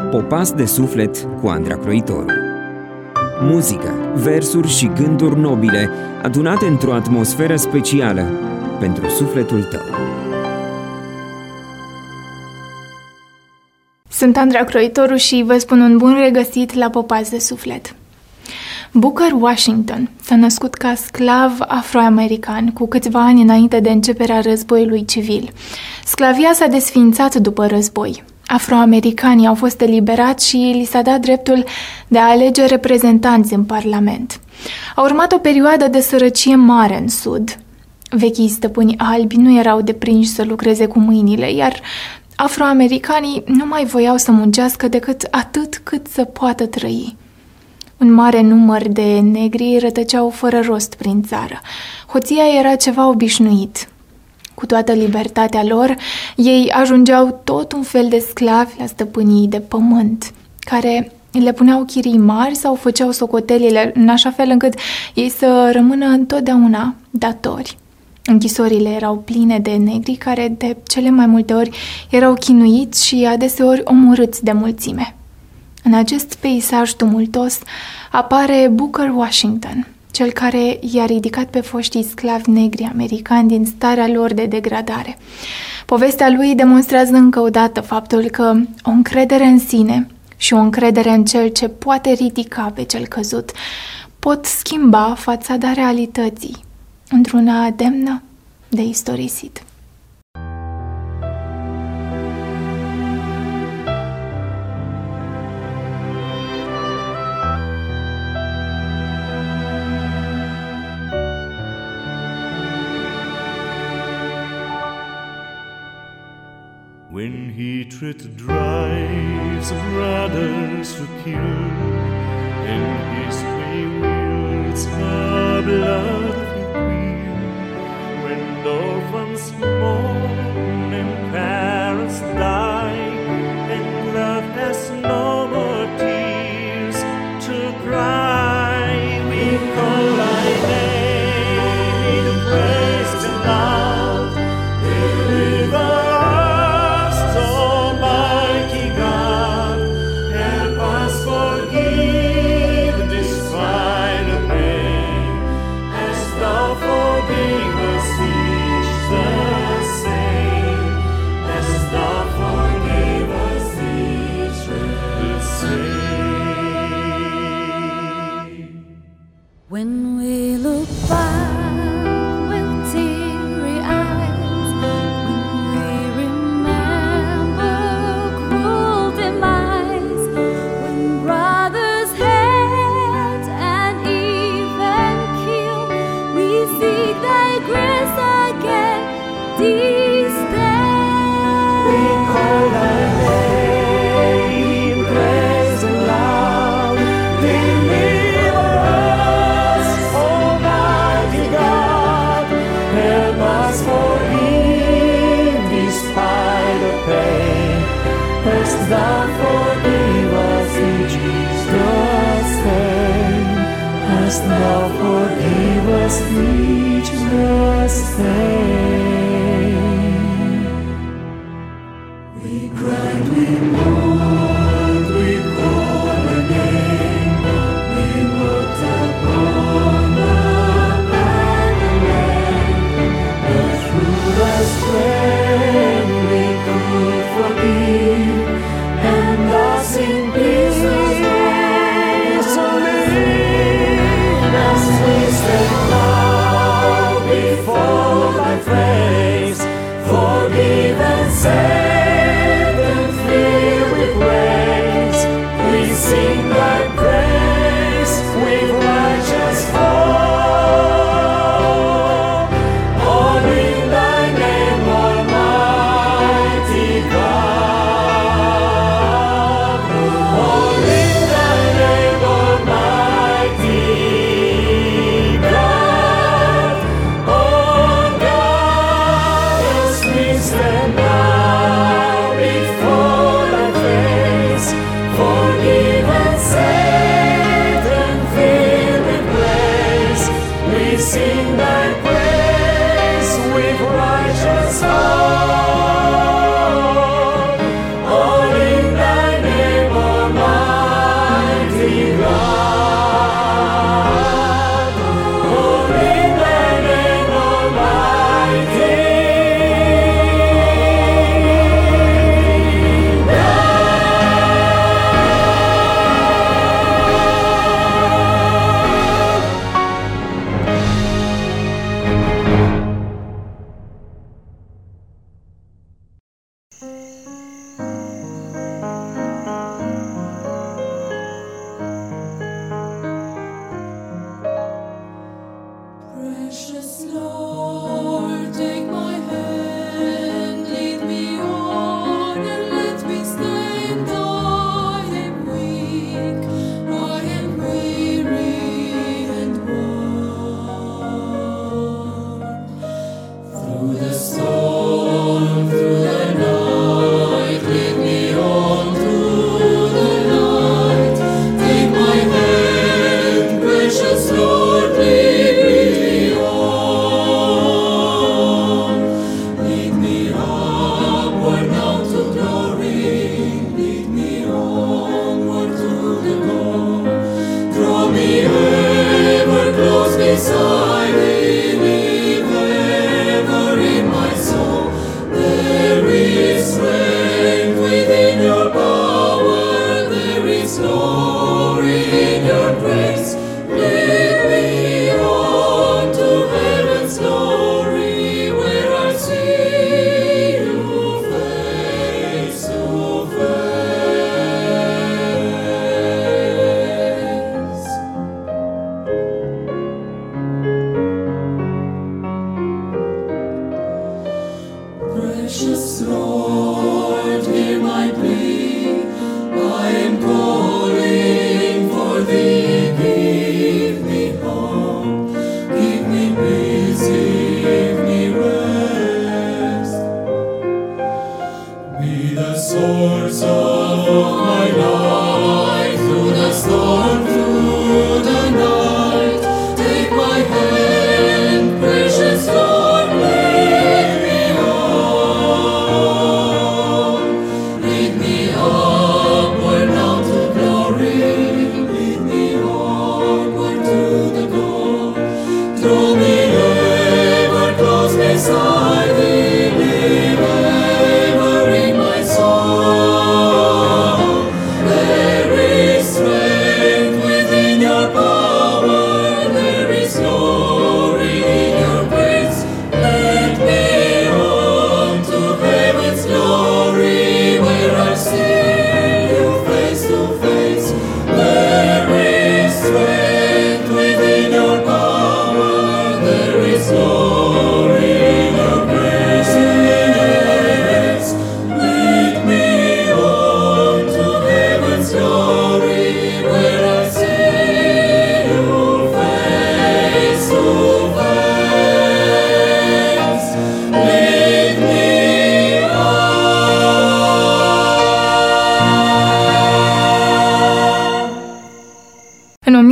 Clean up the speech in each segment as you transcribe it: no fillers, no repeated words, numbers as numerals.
Popas de suflet cu Andra Croitoru. Muzică, versuri și gânduri nobile adunate într-o atmosferă specială pentru sufletul tău. Sunt Andra Croitoru și vă spun un bun regăsit la Popas de suflet. Booker Washington s-a născut ca sclav afroamerican cu câțiva ani înainte de începerea războiului civil. Sclavia s-a desființat după război. Afroamericanii au fost eliberați și li s-a dat dreptul de a alege reprezentanți în Parlament. A urmat o perioadă de sărăcie mare în Sud. Vechii stăpâni albi nu erau deprinși să lucreze cu mâinile, iar afroamericanii nu mai voiau să muncească decât atât cât să poată trăi. Un mare număr de negri rătăceau fără rost prin țară. Hoția era ceva obișnuit. Cu toată libertatea lor, ei ajungeau tot un fel de sclavi la stăpânii de pământ, care le puneau chirii mari sau făceau socotelile în așa fel încât ei să rămână întotdeauna datori. Închisorile erau pline de negri care de cele mai multe ori erau chinuiți și adeseori omorâți de mulțime. În acest peisaj tumultos apare Booker Washington, cel care i-a ridicat pe foștii sclavi negri americani din starea lor de degradare. Povestea lui demonstrează încă o dată faptul că o încredere în sine și o încredere în cel ce poate ridica pe cel căzut pot schimba fațada realității într-una demnă de istorisit. When hatred drives brothers to kill, and his way wields the blood of the queen, when orphans mourn and parents die, and love has no more tears to cry, we call thy name in praise and love, deliver. When we look back with teary eyes, when we remember cruel demise, when brothers hate and even kill, we seek thy grace again this day. We call thy name, praise and love, deliver us, Almighty God. Help us forgive despite the pain. Hast thou forgive us in Jesus' name. Hast thou forgive us in Jesus' name. We cried, we mourned, we called the name, we looked upon the land, but through thy strength we could forgive, and thus in peace live, as we stand now before thy face, forgive and save. Sing thy praise with righteous hope, all in thy name, Almighty God. All in thy name, Almighty God. Oh God, as we stand now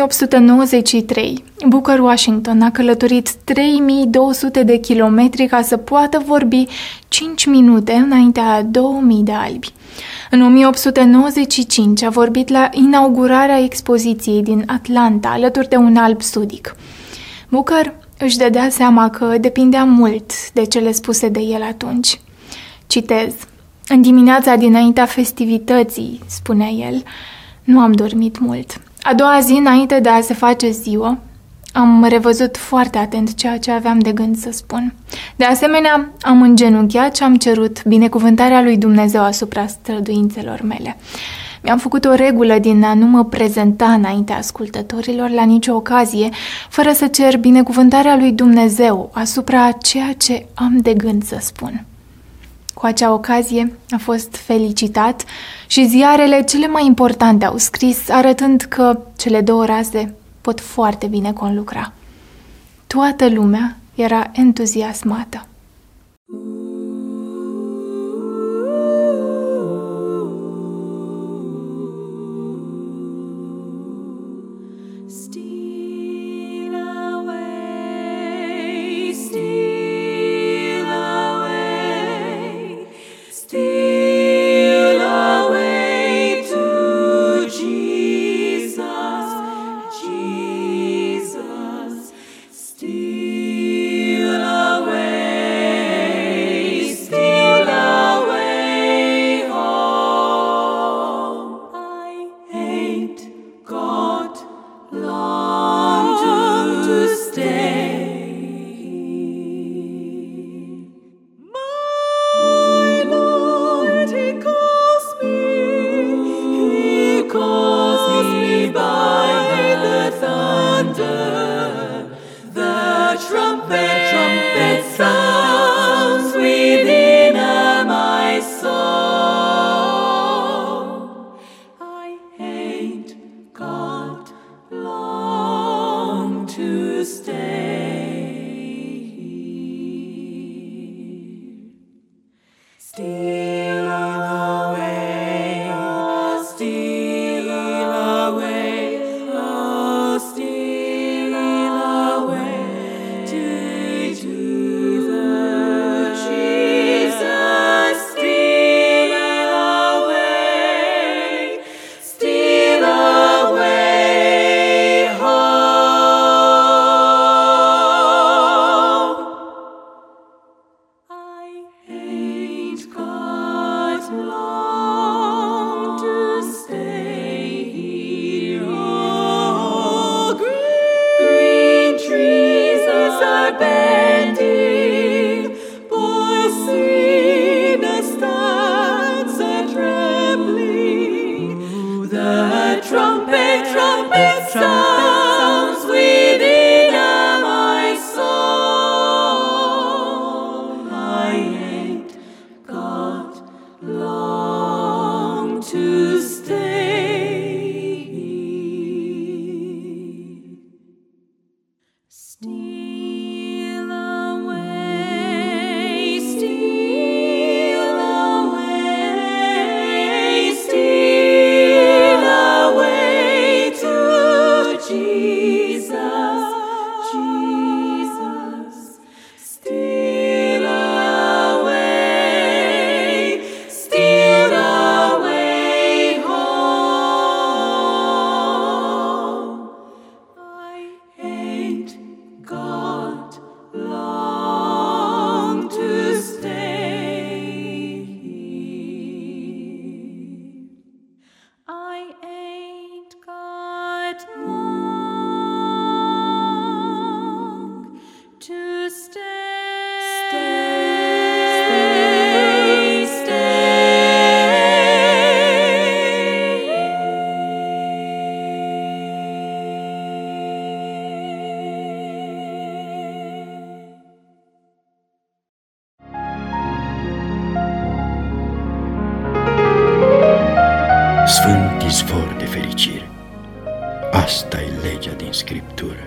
1893, Booker Washington a călătorit 3200 de kilometri ca să poată vorbi 5 minute înaintea a 2000 de albi. În 1895 a vorbit la inaugurarea expoziției din Atlanta, alături de un alb sudic. Booker își dădea seama că depindea mult de cele spuse de el atunci. Citez: "În dimineața dinaintea festivității, spunea el, nu am dormit mult. A doua zi, înainte de a se face ziua, am revăzut foarte atent ceea ce aveam de gând să spun. De asemenea, am îngenunchiat și am cerut binecuvântarea lui Dumnezeu asupra străduințelor mele. Mi-am făcut o regulă din a nu mă prezenta înaintea ascultătorilor la nicio ocazie, fără să cer binecuvântarea lui Dumnezeu asupra ceea ce am de gând să spun." Cu acea ocazie a fost felicitat și ziarele cele mai importante au scris, arătând că cele două raze pot foarte bine conlucra. Toată lumea era entuziasmată. Sfânt izvor de fericire. Asta e legea din Scriptură.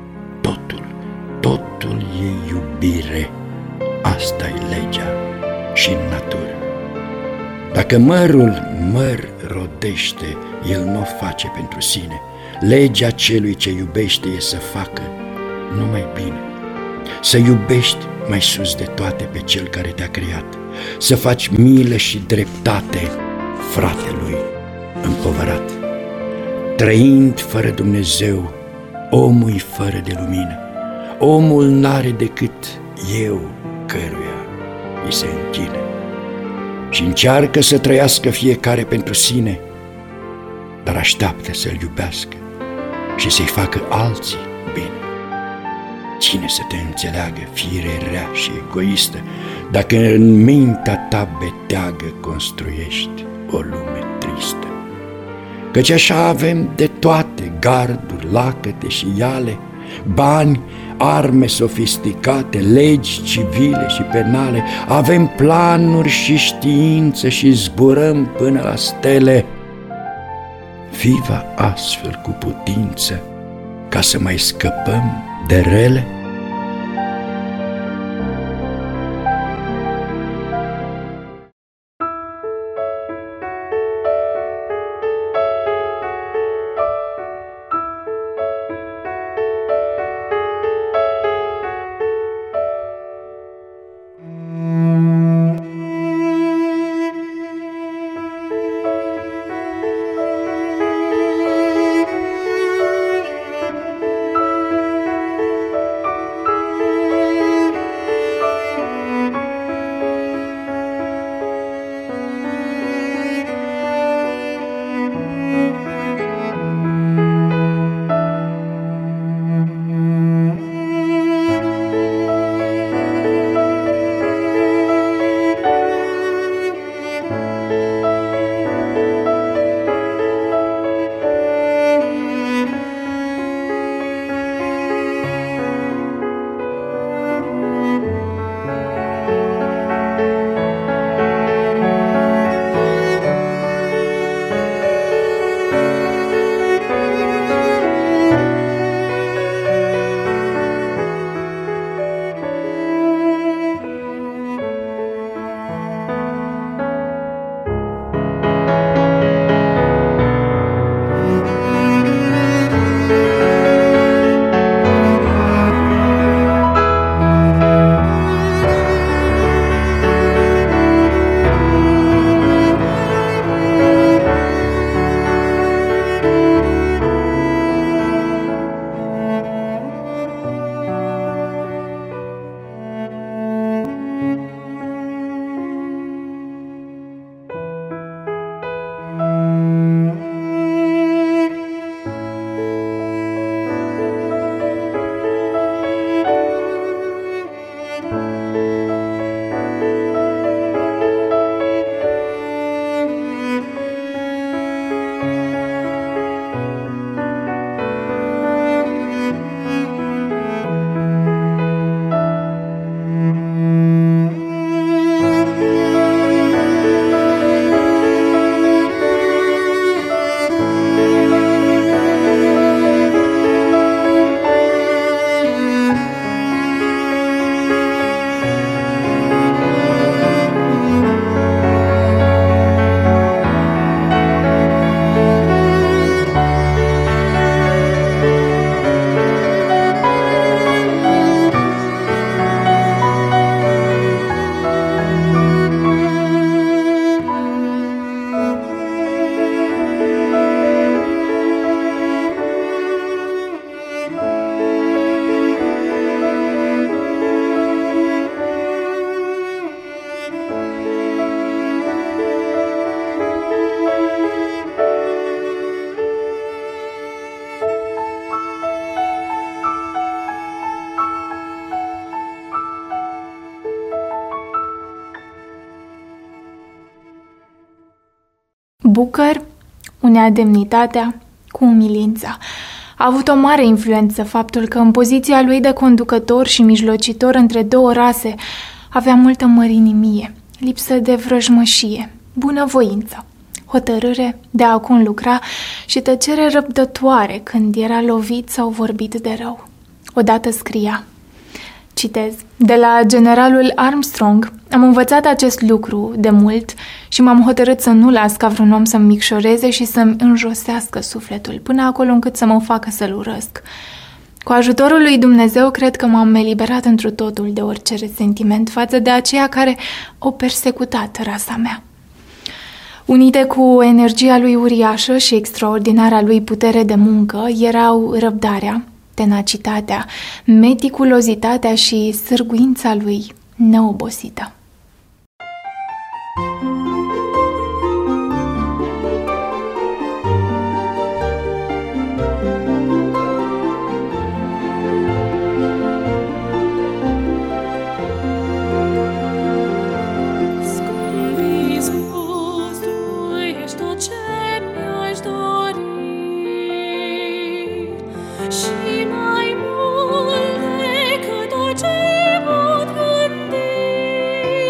Totul e iubire. Asta e legea și în natură. Dacă mărul măr rodește, el nu o face pentru sine. Legea celui ce iubește e să facă numai bine, să iubești mai sus de toate pe cel care te-a creat, să faci milă și dreptate fratelui împovărat. Trăind fără Dumnezeu, omul fără de lumină. Omul n-are decât eu căruia îi se închină. Și încearcă să trăiască fiecare pentru sine, dar așteaptă să-l iubească și să-i facă alții bine. Cine să te înțeleagă, fire rea și egoistă, dacă în mintea ta beteagă construiești o lume tristă? Căci așa avem de toate, garduri, lacăte și iale, bani, arme sofisticate, legi civile și penale, avem planuri și știință și zburăm până la stele. Viva astfel cu putință ca să mai scăpăm de rele? Booker unea demnitatea cu umilința. A avut o mare influență faptul că în poziția lui de conducător și mijlocitor între două rase avea multă mărinimie, lipsă de vrăjmășie, bunăvoință, hotărâre de a conlucra și tăcere răbdătoare când era lovit sau vorbit de rău. Odată scria: Citez. De la generalul Armstrong am învățat acest lucru de mult și m-am hotărât să nu las ca vreun om să-mi micșoreze și să-mi înjosească sufletul, până acolo încât să mă facă să-l urăsc. Cu ajutorul lui Dumnezeu, cred că m-am eliberat întru totul de orice resentiment față de aceia care au persecutat rasa mea. Unite cu energia lui uriașă și extraordinara lui putere de muncă erau răbdarea, tenacitatea, meticulozitatea și sârguința lui neobosită. Și mai mult decât orice pot gândi.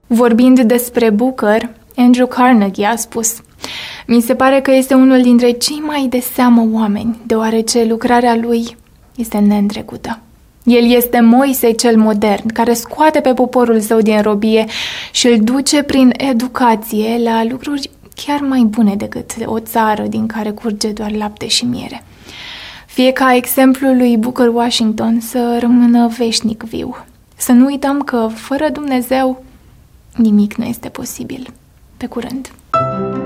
Vorbind despre Booker, Andrew Carnegie a spus: "Mi se pare că este unul dintre cei mai de seamă oameni, deoarece lucrarea lui este neîntrecută. El este Moise cel modern, care scoate pe poporul său din robie și îl duce prin educație la lucruri chiar mai bune decât o țară din care curge doar lapte și miere. Fie ca exemplul lui Booker Washington să rămână veșnic viu. Să nu uităm că, fără Dumnezeu, nimic nu este posibil. Pe curând!